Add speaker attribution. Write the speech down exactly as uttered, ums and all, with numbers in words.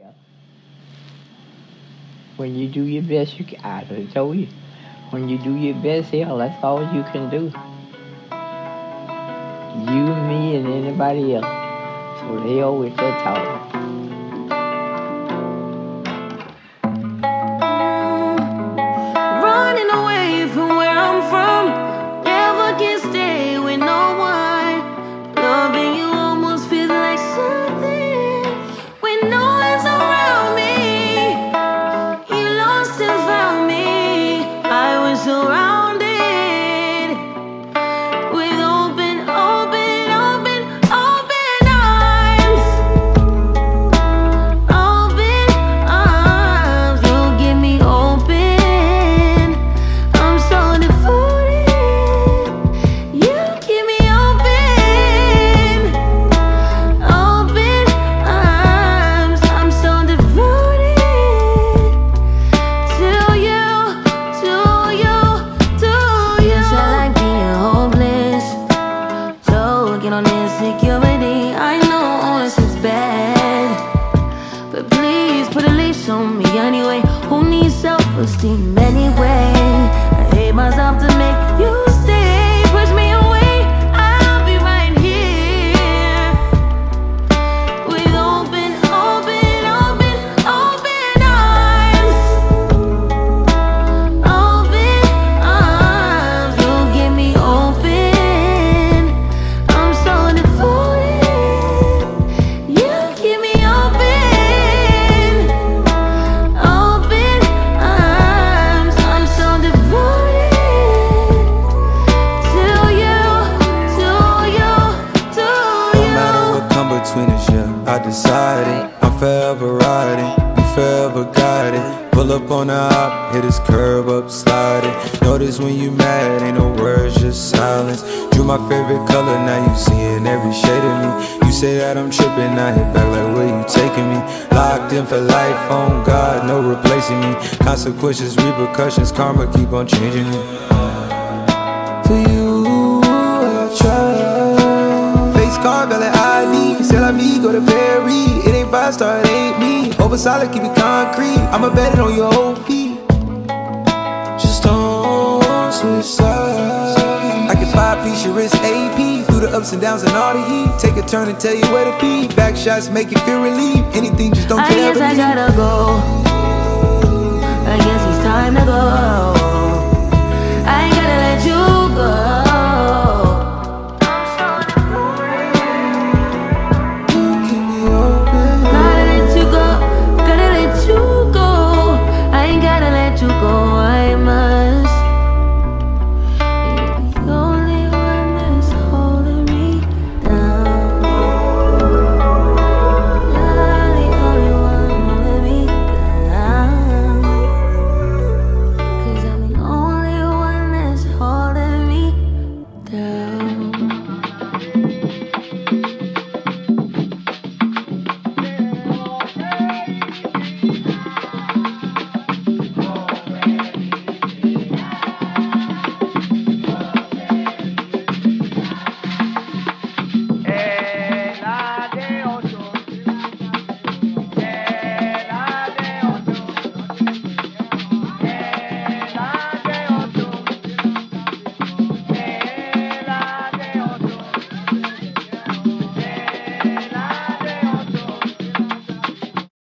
Speaker 1: Yeah. When you do your best, you can, I done told you. When you do your best, hell, that's all you can do. You, me, and anybody else. So they always that talk.
Speaker 2: Running away from where I'm from, never can stay with no one. Loving you almost feels like something when no one's around me. You lost and found me. I was surrounded with open, open, open, open arms. Open arms, you get me open. I'm so devoted. You keep me open. Open arms, I'm so devoted to you, to you, to you. Yes, I like being hopeless. So get on insecurity. I know ownership's bad, but please put a leash on me anyway. Who needs self-esteem anyway? I hate myself to make you stay. Push me away, I'll be right here with open, open, open, open arms. Open arms, you get me open. I'm so devoted. You keep me open. Open arms, I'm so devoted to you, to you, to
Speaker 3: No
Speaker 2: you.
Speaker 3: matter what come between us, yeah, I decided I'm forever riding, you forever guiding. Pull up on the op, hit this curb up, sliding. Notice when you mad, ain't no words, just silence. Drew my favorite color, now you seeing every shade of me. You say that I'm tripping, I hit back like where you taking me. Locked in for life, on God, no replacing me. Consequences, repercussions, karma keep on changing me. For you, I try. Face card, valid I D. C'est la vie, go to Perry. It ain't five star, it ain't me. Over solid, keep it concrete. I'ma bet it on your whole feet. Just don't switch sides. I can five piece your wrist A P. Through the ups and downs and all the heat. Take a turn and tell you where to be. Back shots make you feel relief. Anything, just don't
Speaker 2: I
Speaker 3: care.
Speaker 2: guess I gotta go.